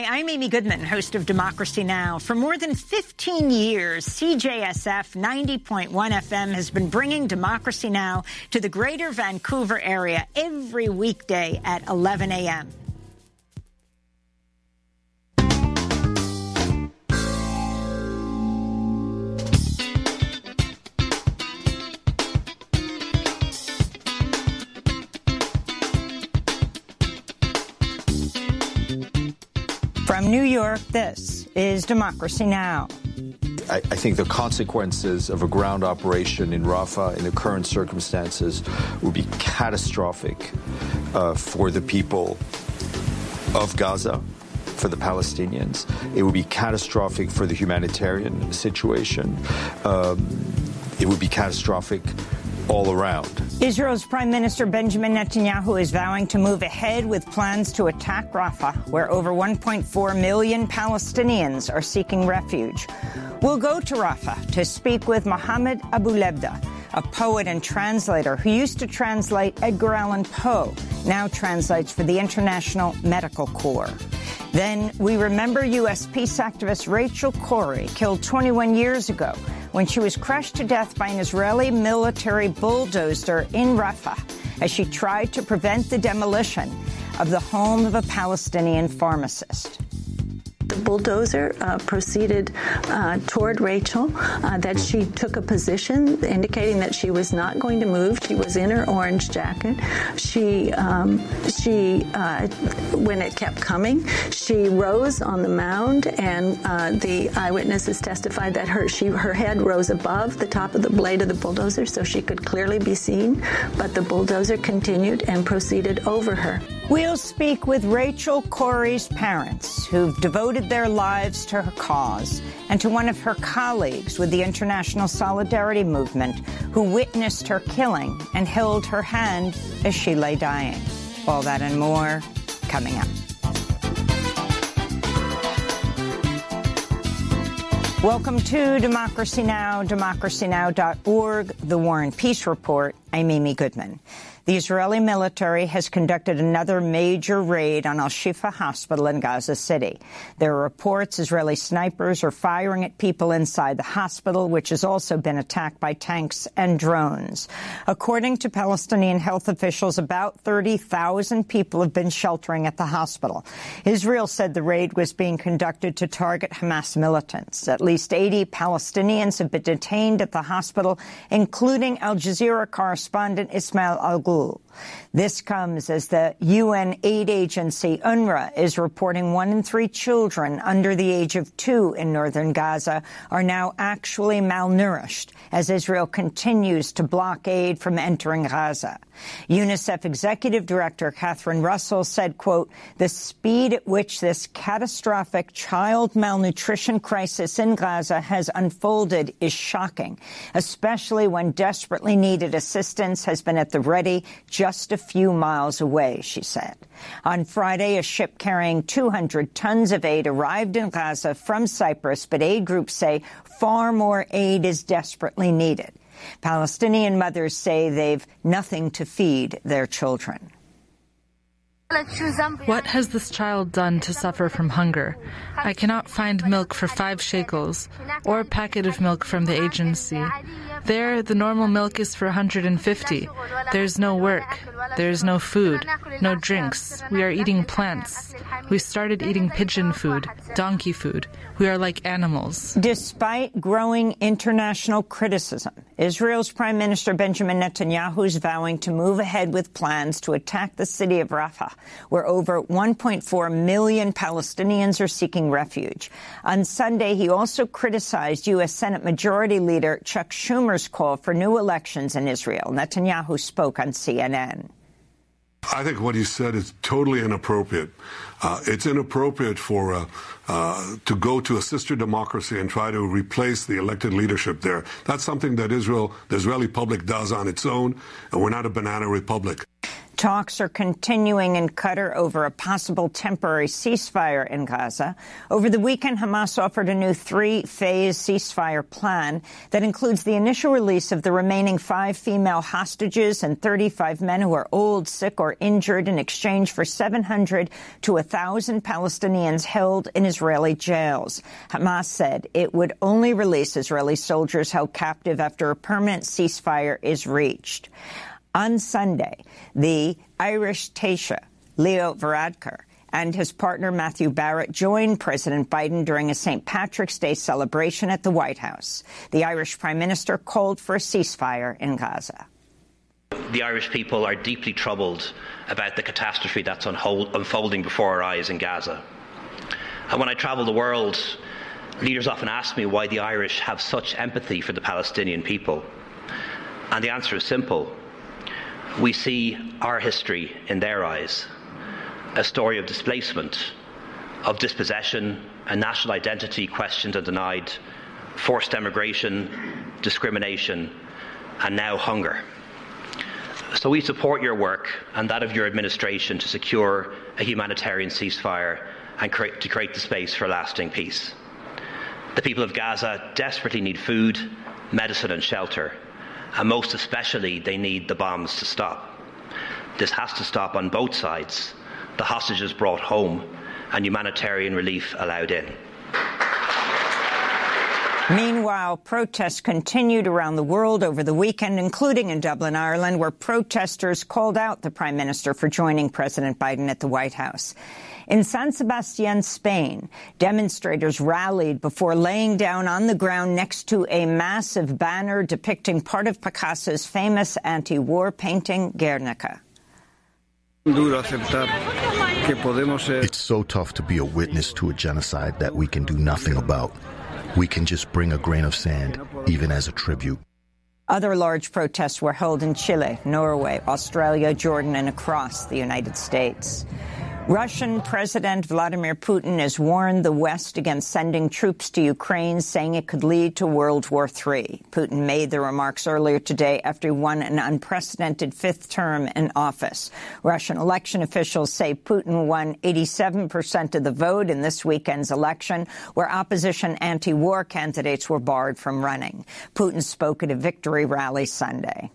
I'm Amy Goodman, host of Democracy Now! For more than 15 years, CJSF 90.1 FM has been bringing Democracy Now! To the greater Vancouver area every weekday at 11 a.m. From New York, this is Democracy Now! I think the consequences of a ground operation in Rafah in the current circumstances would be catastrophic for the people of Gaza, for the Palestinians. It would be catastrophic for the humanitarian situation. It would be catastrophic all around. Israel's Prime Minister Benjamin Netanyahu is vowing to move ahead with plans to attack Rafah, where over 1.4 million Palestinians are seeking refuge. We'll go to Rafah to speak with Mohammed Abou-Lebda, a poet and translator who used to translate Edgar Allan Poe, now translates for the International Medical Corps. Then we remember U.S. peace activist Rachel Corrie, killed 21 years ago when she was crushed to death by an Israeli military bulldozer in Rafah as she tried to prevent the demolition of the home of a Palestinian pharmacist. The bulldozer proceeded toward Rachel, that she took a position indicating that she was not going to move. She was in her orange jacket. When it kept coming, she rose on the mound, and the eyewitnesses testified that her head rose above the top of the blade of the bulldozer so she could clearly be seen, but the bulldozer continued and proceeded over her. We'll speak with Rachel Corrie's parents, who've devoted their lives to her cause, and to one of her colleagues with the International Solidarity Movement who witnessed her killing and held her hand as she lay dying. All that and more coming up. Welcome to Democracy Now!, democracynow.org, The War and Peace Report. I'm Amy Goodman. The Israeli military has conducted another major raid on Al-Shifa Hospital in Gaza City. There are reports Israeli snipers are firing at people inside the hospital, which has also been attacked by tanks and drones. According to Palestinian health officials, about 30,000 people have been sheltering at the hospital. Israel said the raid was being conducted to target Hamas militants. At least 80 Palestinians have been detained at the hospital, including Al Jazeera correspondent Ismail Al-Ghul. This comes as the UN aid agency UNRWA is reporting 1 in 3 children under the age of 2 in northern Gaza are now actually malnourished as Israel continues to block aid from entering Gaza. UNICEF Executive Director Catherine Russell said, quote, "The speed at which this catastrophic child malnutrition crisis in Gaza has unfolded is shocking, especially when desperately needed assistance has been at the ready just a few miles away," she said. On Friday, a ship carrying 200 tons of aid arrived in Gaza from Cyprus, but aid groups say far more aid is desperately needed. Palestinian mothers say they've nothing to feed their children. What has this child done to suffer from hunger? I cannot find milk for 5 shekels, or a packet of milk from the agency. There, the normal milk is for 150. There's no work. There's no food, no drinks. We are eating plants. We started eating pigeon food, donkey food. We are like animals. Despite growing international criticism, Israel's Prime Minister Benjamin Netanyahu is vowing to move ahead with plans to attack the city of Rafah, where over 1.4 million Palestinians are seeking refuge. On Sunday, he also criticized U.S. Senate Majority Leader Chuck Schumer's call for new elections in Israel. Netanyahu spoke on CNN. I think what he said is totally inappropriate. It's inappropriate to go to a sister democracy and try to replace the elected leadership there. That's something that the Israeli public does on its own, and we're not a banana republic. Talks are continuing in Qatar over a possible temporary ceasefire in Gaza. Over the weekend, Hamas offered a new 3-phase ceasefire plan that includes the initial release of the remaining 5 female hostages and 35 men who are old, sick, or injured in exchange for 700 to 1,000 Palestinians held in Israeli jails. Hamas said it would only release Israeli soldiers held captive after a permanent ceasefire is reached. On Sunday, the Irish Taoiseach, Leo Varadkar, and his partner Matthew Barrett joined President Biden during a St. Patrick's Day celebration at the White House. The Irish Prime Minister called for a ceasefire in Gaza. The Irish people are deeply troubled about the catastrophe that's unfolding before our eyes in Gaza. And when I travel the world, leaders often ask me why the Irish have such empathy for the Palestinian people. And the answer is simple. We see our history in their eyes, a story of displacement, of dispossession, and national identity questioned and denied, forced emigration, discrimination, and now hunger. So we support your work and that of your administration to secure a humanitarian ceasefire and to create the space for lasting peace. The people of Gaza desperately need food, medicine, and shelter. And most especially, they need the bombs to stop. This has to stop on both sides, the hostages brought home and humanitarian relief allowed in. Meanwhile, protests continued around the world over the weekend, including in Dublin, Ireland, where protesters called out the Prime Minister for joining President Biden at the White House. In San Sebastián, Spain, demonstrators rallied before laying down on the ground next to a massive banner depicting part of Picasso's famous anti-war painting, Guernica. It's so tough to be a witness to a genocide that we can do nothing about. We can just bring a grain of sand, even as a tribute. Other large protests were held in Chile, Norway, Australia, Jordan, and across the United States. Russian President Vladimir Putin has warned the West against sending troops to Ukraine, saying it could lead to World War III. Putin made the remarks earlier today after he won an unprecedented 5th term in office. Russian election officials say Putin won 87% of the vote in this weekend's election, where opposition anti-war candidates were barred from running. Putin spoke at a victory rally Sunday.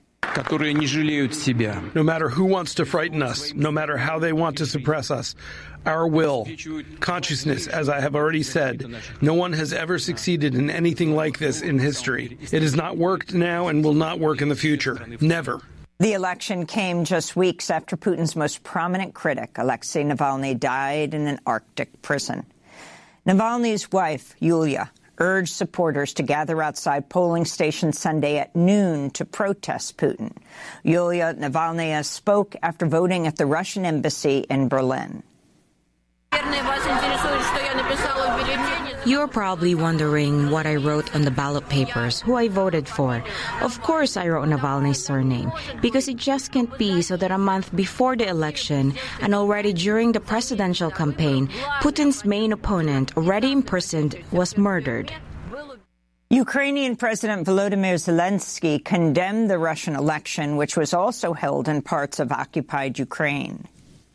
No matter who wants to frighten us, no matter how they want to suppress us, our will, consciousness, as I have already said, no one has ever succeeded in anything like this in history. It has not worked now and will not work in the future. Never. The election came just weeks after Putin's most prominent critic, Alexei Navalny, died in an Arctic prison. Navalny's wife, Yulia, urged supporters to gather outside polling stations Sunday at noon to protest Putin. Yulia Navalnaya spoke after voting at the Russian embassy in Berlin. You're probably wondering what I wrote on the ballot papers, who I voted for. Of course I wrote Navalny's surname, because it just can't be so that a month before the election and already during the presidential campaign, Putin's main opponent, already imprisoned, was murdered. Ukrainian President Volodymyr Zelensky condemned the Russian election, which was also held in parts of occupied Ukraine.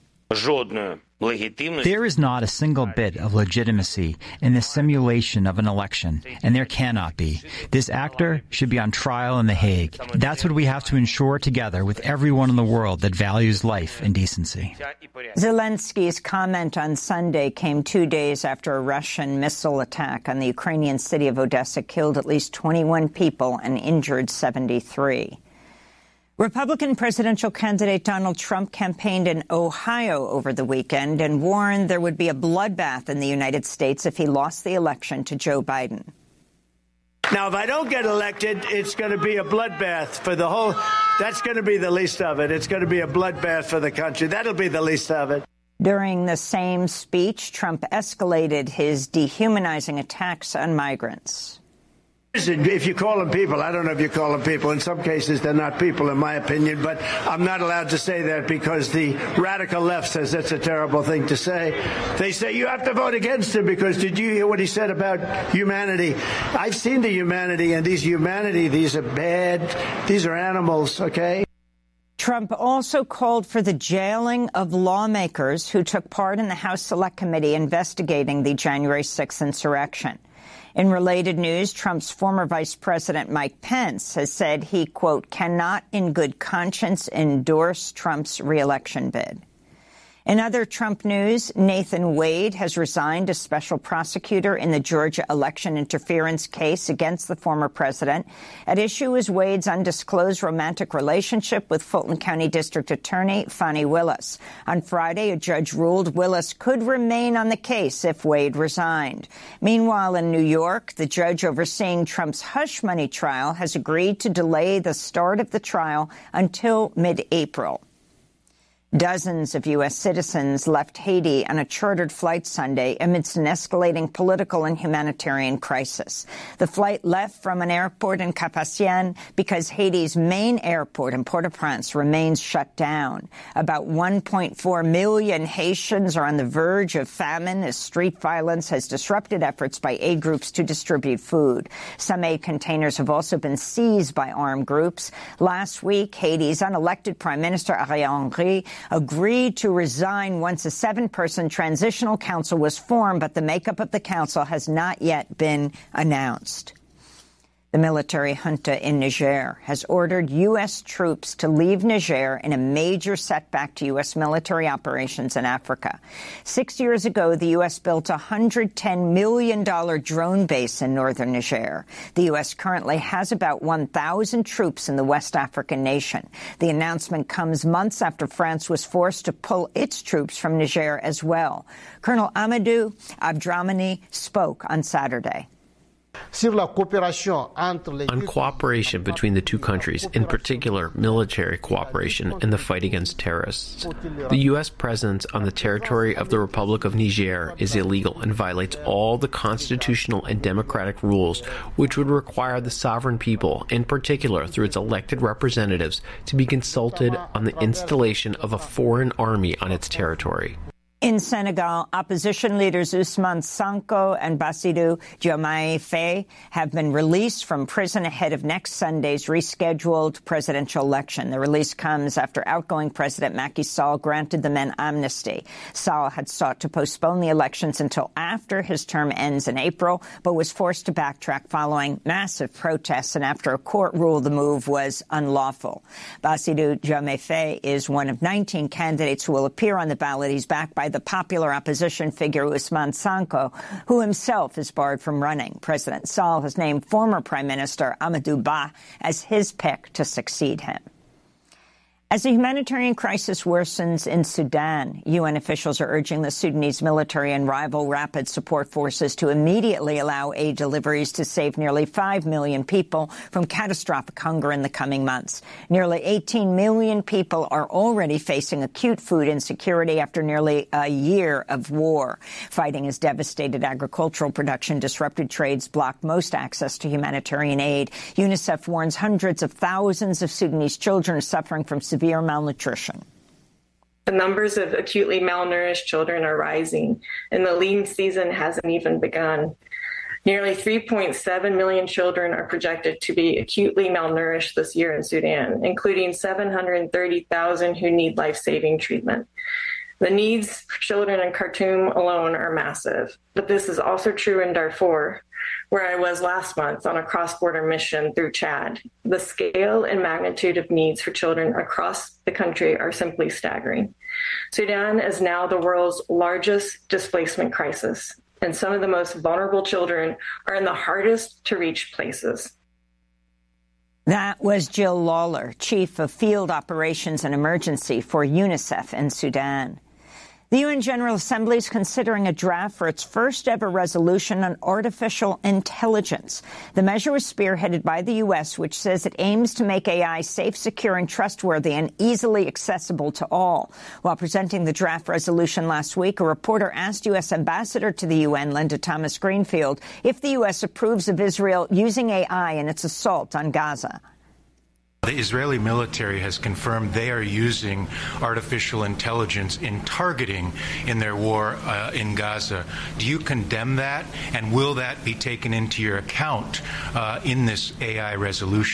There is not a single bit of legitimacy in the simulation of an election, and there cannot be. This actor should be on trial in The Hague. That's what we have to ensure together with everyone in the world that values life and decency. Zelensky's comment on Sunday came 2 days after a Russian missile attack on the Ukrainian city of Odessa killed at least 21 people and injured 73. Republican presidential candidate Donald Trump campaigned in Ohio over the weekend and warned there would be a bloodbath in the United States if he lost the election to Joe Biden. Now, if I don't get elected, it's going to be a bloodbath for the whole. That's going to be the least of it. It's going to be a bloodbath for the country. That'll be the least of it. During the same speech, Trump escalated his dehumanizing attacks on migrants. If you call them people, I don't know if you call them people. In some cases, they're not people, in my opinion, but I'm not allowed to say that because the radical left says that's a terrible thing to say. They say you have to vote against him because did you hear what he said about humanity? I've seen the humanity, and these are bad. These are animals, okay? Trump also called for the jailing of lawmakers who took part in the House Select Committee investigating the January 6th insurrection. In related news, Trump's former Vice President Mike Pence has said he, quote, cannot in good conscience endorse Trump's reelection bid. In other Trump news, Nathan Wade has resigned as special prosecutor in the Georgia election interference case against the former president. At issue is Wade's undisclosed romantic relationship with Fulton County District Attorney Fani Willis. On Friday, a judge ruled Willis could remain on the case if Wade resigned. Meanwhile, in New York, the judge overseeing Trump's hush money trial has agreed to delay the start of the trial until mid-April. Dozens of U.S. citizens left Haiti on a chartered flight Sunday amidst an escalating political and humanitarian crisis. The flight left from an airport in Cap-Haïtien because Haiti's main airport in Port-au-Prince remains shut down. About 1.4 million Haitians are on the verge of famine as street violence has disrupted efforts by aid groups to distribute food. Some aid containers have also been seized by armed groups. Last week, Haiti's unelected Prime Minister Ariel Henry agreed to resign once a 7-person transitional council was formed, but the makeup of the council has not yet been announced. The military junta in Niger has ordered U.S. troops to leave Niger in a major setback to U.S. military operations in Africa. 6 years ago, the U.S. built a $110 million drone base in northern Niger. The U.S. currently has about 1,000 troops in the West African nation. The announcement comes months after France was forced to pull its troops from Niger as well. Colonel Amadou Abdramani spoke on Saturday. On cooperation between the two countries, in particular military cooperation in the fight against terrorists. The U.S. presence on the territory of the Republic of Niger is illegal and violates all the constitutional and democratic rules which would require the sovereign people, in particular through its elected representatives, to be consulted on the installation of a foreign army on its territory. In Senegal, opposition leaders Ousmane Sonko and Bassirou Diomaye Faye have been released from prison ahead of next Sunday's rescheduled presidential election. The release comes after outgoing President Macky Sall granted the men amnesty. Sall had sought to postpone the elections until after his term ends in April, but was forced to backtrack following massive protests and after a court ruled the move was unlawful. Bassirou Diomaye Faye is one of 19 candidates who will appear on the ballot. He's backed by the popular opposition figure Ousmane Sonko, who himself is barred from running. President Sall has named former Prime Minister Amadou Ba as his pick to succeed him. As the humanitarian crisis worsens in Sudan, UN officials are urging the Sudanese military and rival rapid support forces to immediately allow aid deliveries to save nearly 5 million people from catastrophic hunger in the coming months. Nearly 18 million people are already facing acute food insecurity after nearly a year of war. Fighting has devastated agricultural production, disrupted trades, blocked most access to humanitarian aid. UNICEF warns hundreds of thousands of Sudanese children are suffering from severe malnutrition. The numbers of acutely malnourished children are rising, and the lean season hasn't even begun. Nearly 3.7 million children are projected to be acutely malnourished this year in Sudan, including 730,000 who need life-saving treatment. The needs for children in Khartoum alone are massive, but this is also true in Darfur, where I was last month on a cross-border mission through Chad. The scale and magnitude of needs for children across the country are simply staggering. Sudan is now the world's largest displacement crisis, and some of the most vulnerable children are in the hardest to reach places. That was Jill Lawler, Chief of Field Operations and Emergency for UNICEF in Sudan. The UN General Assembly is considering a draft for its first-ever resolution on artificial intelligence. The measure was spearheaded by the U.S., which says it aims to make AI safe, secure, and trustworthy and easily accessible to all. While presenting the draft resolution last week, a reporter asked U.S. Ambassador to the UN, Linda Thomas-Greenfield, if the U.S. approves of Israel using AI in its assault on Gaza. The Israeli military has confirmed they are using artificial intelligence in targeting in their war in Gaza. Do you condemn that, and will that be taken into your account in this AI resolution?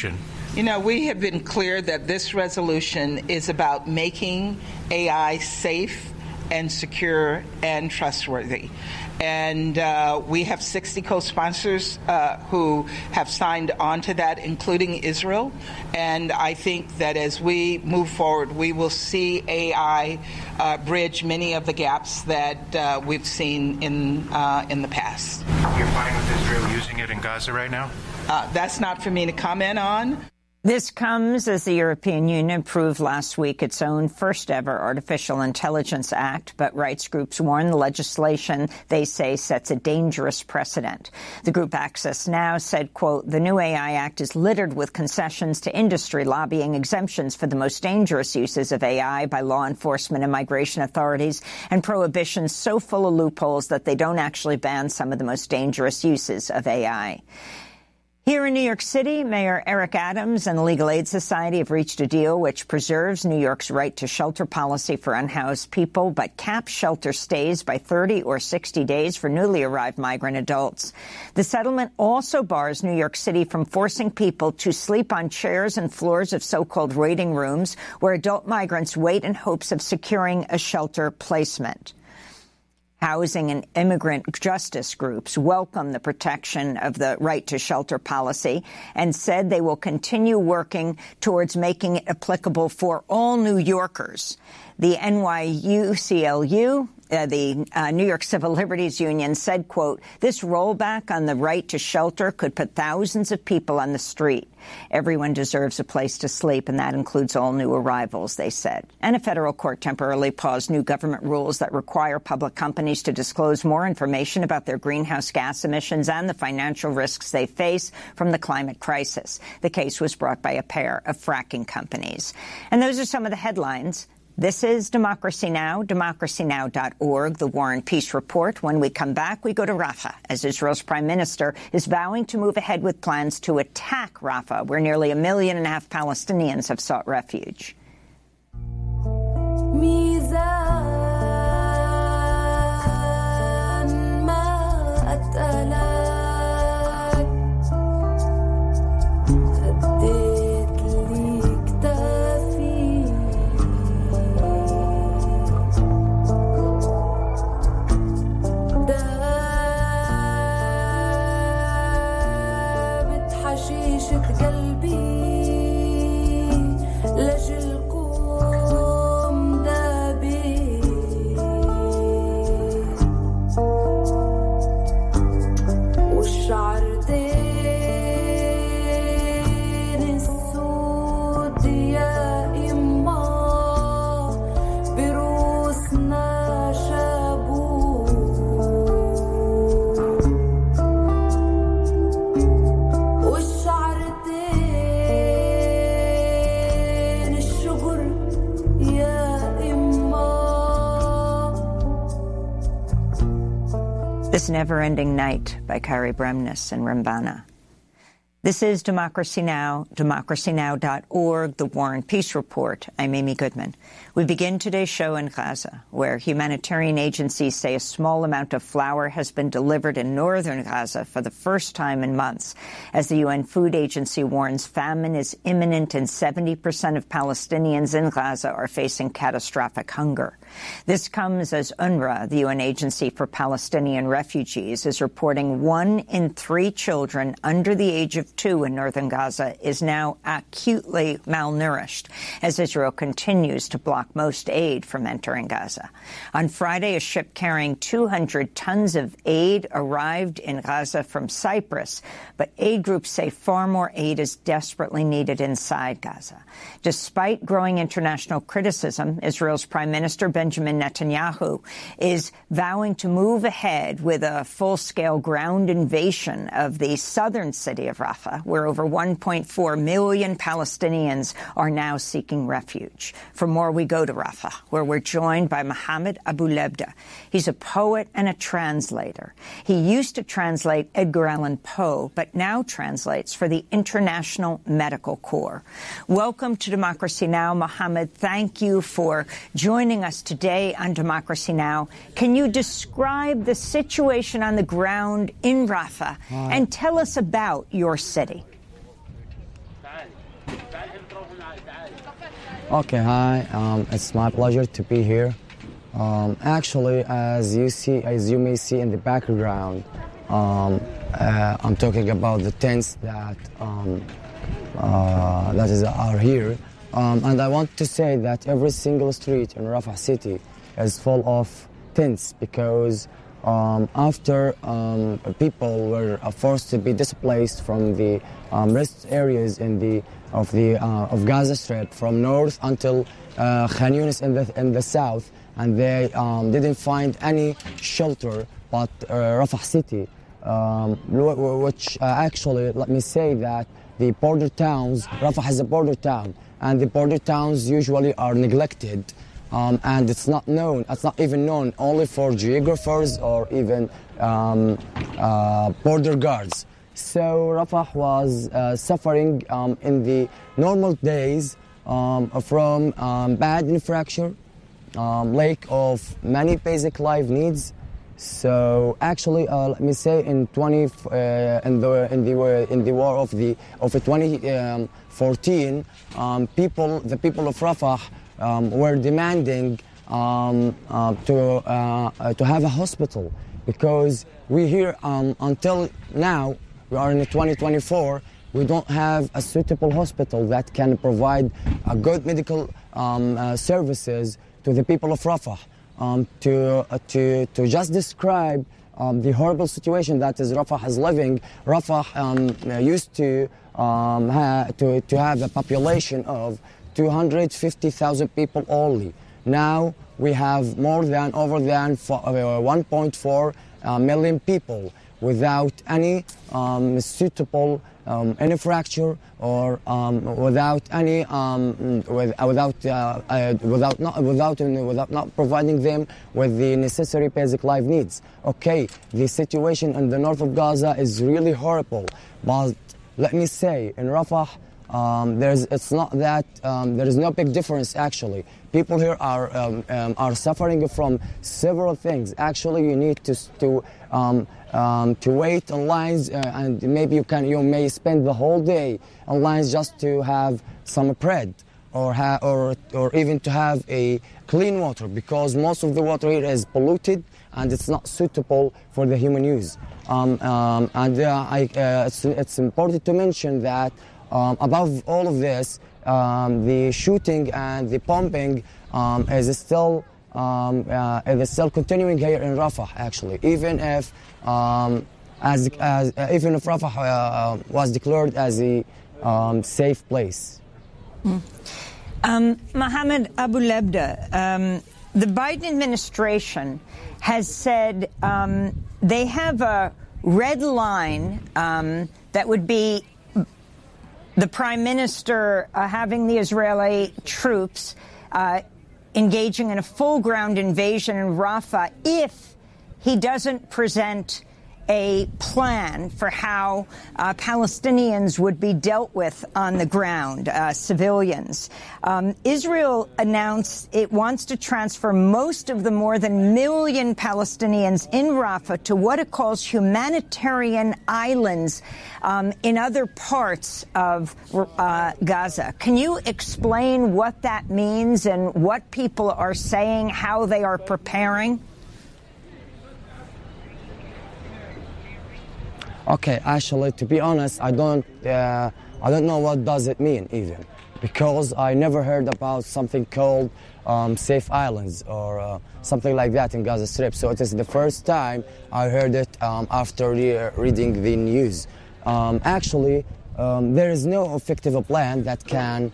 You know, we have been clear that this resolution is about making AI safe and secure and trustworthy. And we have 60 co-sponsors who have signed on to that, including Israel. And I think that as we move forward, we will see AI bridge many of the gaps that we've seen in the past. You're fine with Israel using it in Gaza right now? That's not for me to comment on. This comes as the European Union approved last week its own first-ever Artificial Intelligence Act, but rights groups warn the legislation, they say, sets a dangerous precedent. The group Access Now said, quote, the new AI Act is littered with concessions to industry, lobbying exemptions for the most dangerous uses of AI by law enforcement and migration authorities, and prohibitions so full of loopholes that they don't actually ban some of the most dangerous uses of AI. Here in New York City, Mayor Eric Adams and the Legal Aid Society have reached a deal which preserves New York's right to shelter policy for unhoused people, but caps shelter stays by 30 or 60 days for newly arrived migrant adults. The settlement also bars New York City from forcing people to sleep on chairs and floors of so-called waiting rooms where adult migrants wait in hopes of securing a shelter placement. Housing and immigrant justice groups welcome the protection of the right to shelter policy and said they will continue working towards making it applicable for all New Yorkers. The NYUCLU, the New York Civil Liberties Union, said, quote, this rollback on the right to shelter could put thousands of people on the street. Everyone deserves a place to sleep, and that includes all new arrivals, they said. And a federal court temporarily paused new government rules that require public companies to disclose more information about their greenhouse gas emissions and the financial risks they face from the climate crisis. The case was brought by a pair of fracking companies. And those are some of the headlines. This is Democracy Now!, democracynow.org, the War and Peace Report. When we come back, we go to Rafah, as Israel's prime minister is vowing to move ahead with plans to attack Rafah, where nearly 1.5 million Palestinians have sought refuge. This Never-Ending Night by Kari Bremnes and Rambana. This is Democracy Now!, democracynow.org, the War and Peace Report. I'm Amy Goodman. We begin today's show in Gaza, where humanitarian agencies say a small amount of flour has been delivered in northern Gaza for the first time in months. As the UN Food Agency warns, famine is imminent and 70% of Palestinians in Gaza are facing catastrophic hunger. This comes as UNRWA, the UN Agency for Palestinian Refugees, is reporting 1 in 3 children under the age of 2 in northern Gaza is now acutely malnourished, as Israel continues to block most aid from entering Gaza. On Friday, a ship carrying 200 tons of aid arrived in Gaza from Cyprus, but aid groups say far more aid is desperately needed inside Gaza. Despite growing international criticism, Israel's Prime Minister Benjamin Netanyahu is vowing to move ahead with a full-scale ground invasion of the southern city of Rafah, where over 1.4 million Palestinians are now seeking refuge. For more, we go to Rafah, where we're joined by Mohammed Abou-Lebda. He's a poet and a translator. He used to translate Edgar Allan Poe, but now translates for the International Medical Corps. Welcome to Democracy Now!, Mohammed. Thank you for joining us today on Democracy Now! Can you describe the situation on the ground in Rafah and tell us about your city? Okay, hi. It's my pleasure to be here. Actually, as you may see in the background, I'm talking about the tents that are here, and I want to say that every single street in Rafah city is full of tents because after people were forced to be displaced from the rest areas of Gaza Strip from north until Khan Yunis in the south, and they didn't find any shelter but Rafah city, which actually, let me say that the border towns, Rafah is a border town, and the border towns usually are neglected, and it's not even known only for geographers or even border guards. So Rafah was suffering in the normal days from bad infrastructure, lack of many basic life needs. So actually, let me say, in the war of 2014, the people of Rafah were demanding to have a hospital, because we here until now, we are in 2024, we don't have a suitable hospital that can provide a good medical services to the people of Rafah. To just describe the horrible situation that is Rafah is living, Rafah used to have a population of 250,000 people only. Now we have over than 1.4 million people without any suitable infrastructure or without not providing them with the necessary basic life needs. Okay, the situation in the north of Gaza is really horrible, but let me say, in Rafah, there is no big difference actually. People here are suffering from several things. Actually, you need to wait in lines, and maybe you may spend the whole day in lines just to have some bread or even to have a clean water, because most of the water here is polluted and it's not suitable for the human use. It's important to mention that above all of this, the shooting and the bombing is still continuing here in Rafah. Actually, even if Rafah was declared as a safe place. Mohammed Abu Lebda, the Biden administration has said they have a red line that would be the Prime Minister having the Israeli troops engaging in a full ground invasion in Rafah if he doesn't present a plan for how Palestinians would be dealt with on the ground, civilians. Israel announced it wants to transfer most of the more than 1 million Palestinians in Rafah to what it calls humanitarian islands in other parts of Gaza. Can you explain what that means and what people are saying, how they are preparing? Okay, actually, to be honest, I don't know what does it mean even, because I never heard about something called safe islands or something like that in Gaza Strip. So it is the first time I heard it after reading the news. Actually, there is no effective plan that can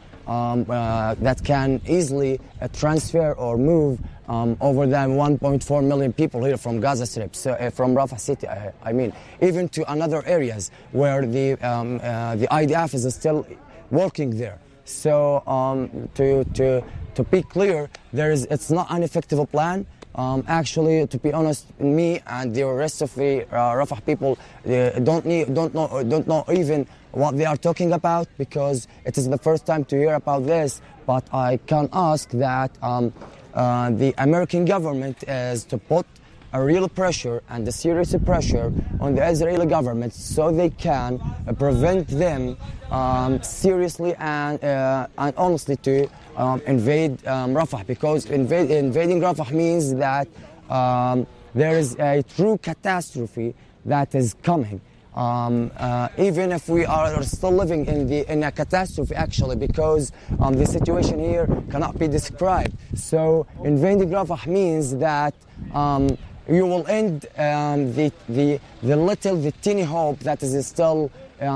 easily transfer or move over than 1.4 million people here from Gaza Strip, so from Rafah city. I mean, even to another areas where the IDF is still working there. So to be clear, it's not an effective plan. Actually, to be honest, me and the rest of the Rafah people don't know even what they are talking about, because it is the first time to hear about this. But I can ask that the American government is to put a real pressure and a serious pressure on the Israeli government so they can prevent them seriously and honestly to invade Rafah, because invading Rafah means that there is a true catastrophe that is coming. Even if we are still living in a catastrophe, actually, because the situation here cannot be described. So invading Rafah means that you will end the teeny hope that is still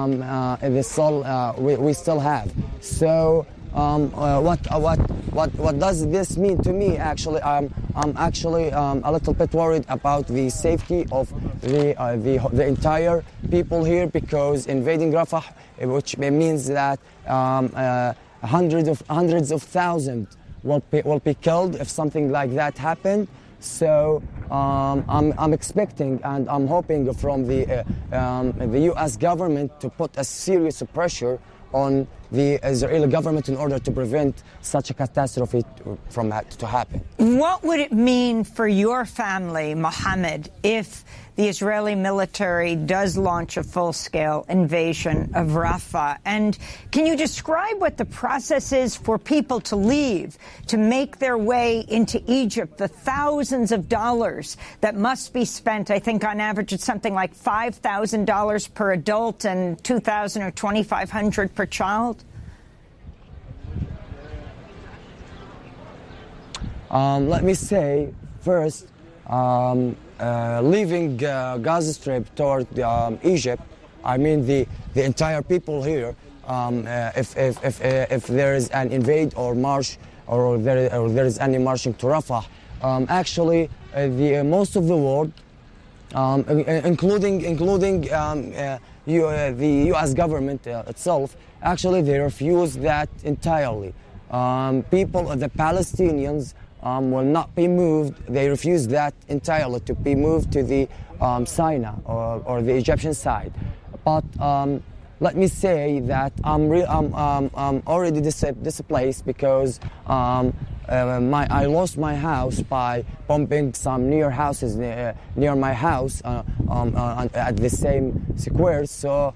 we still have. So what does this mean to me? Actually, I'm actually a little bit worried about the safety of the entire people here, because invading Rafah, which means that hundreds of thousands will be killed if something like that happened. So I'm expecting and I'm hoping from the U.S. government to put a serious pressure on the Israeli government in order to prevent such a catastrophe from to happen. What would it mean for your family, Mohammed, if the Israeli military does launch a full-scale invasion of Rafah? And can you describe what the process is for people to leave, to make their way into Egypt, the thousands of dollars that must be spent? I think on average it's something like $5,000 per adult and $2,000 or $2,500 per child. Let me say first, leaving Gaza Strip toward Egypt, I mean the entire people here. If there is an invade or march or there is any marching to Rafah, actually the most of the world, including the U.S. government itself, actually they refuse that entirely. The Palestinians will not be moved. They refuse that entirely to be moved to the Sinai or the Egyptian side. But let me say that I'm already displaced because I lost my house by bombing some near houses near my house at the same square. So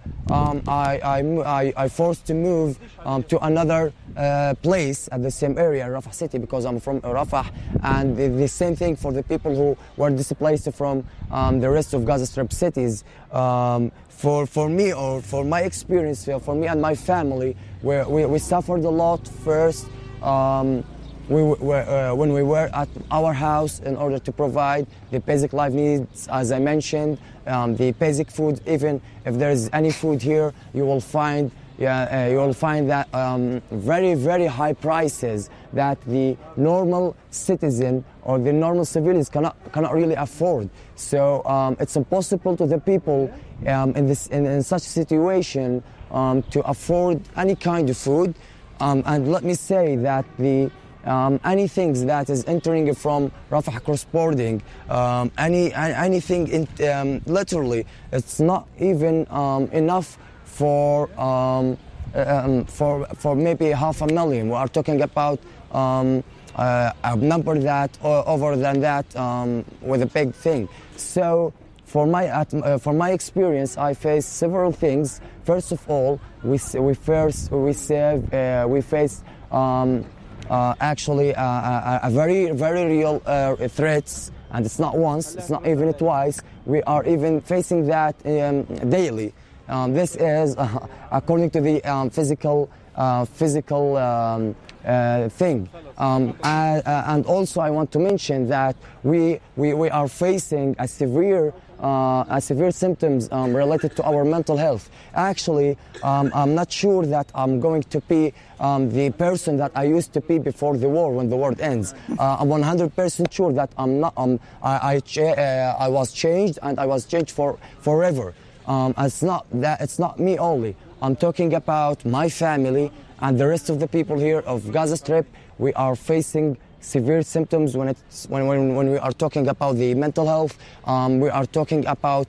I forced to move to another place at the same area, Rafah city, because I'm from Rafah, and the same thing for the people who were displaced from the rest of Gaza Strip cities. For me, or for my experience, for me and my family, we suffered a lot first when we were at our house in order to provide the basic life needs, as I mentioned, the basic food. Even if there is any food here, you will find that very, very high prices that the normal citizen or the normal civilians cannot really afford. So it's impossible to the people in such a situation to afford any kind of food. And let me say that anything that is entering from Rafah cross-boarding, anything literally, it's not even enough for maybe 500,000. We are talking about a number that over than that with a big thing. So for my experience, I face several things. First of all, we face actually a very, very real threats, and it's not once, it's not even twice. We are even facing that daily. This is according to the physical thing. And also I want to mention that we are facing a severe symptoms related to our mental health. Actually, I'm not sure that I'm going to be the person that I used to be before the war, when the war ends. I'm 100% sure that I'm not. I was changed, and I was changed forever. It's not me only. I'm talking about my family and the rest of the people here of Gaza Strip. We are facing severe symptoms when we are talking about the mental health. We are talking about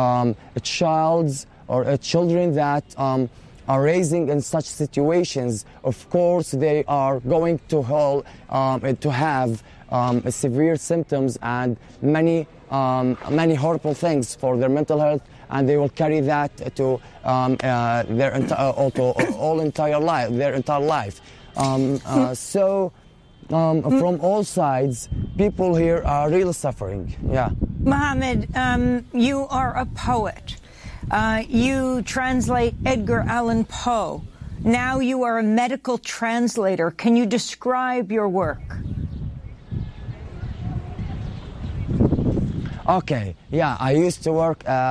children that are raising in such situations. Of course, they are going to have severe symptoms, and many many horrible things for their mental health, and they will carry that to their entire life. So from all sides, people here are really suffering. Yeah. Mohammed, you are a poet. You translate Edgar Allan Poe. Now you are a medical translator. Can you describe your work? Okay, yeah, I used to work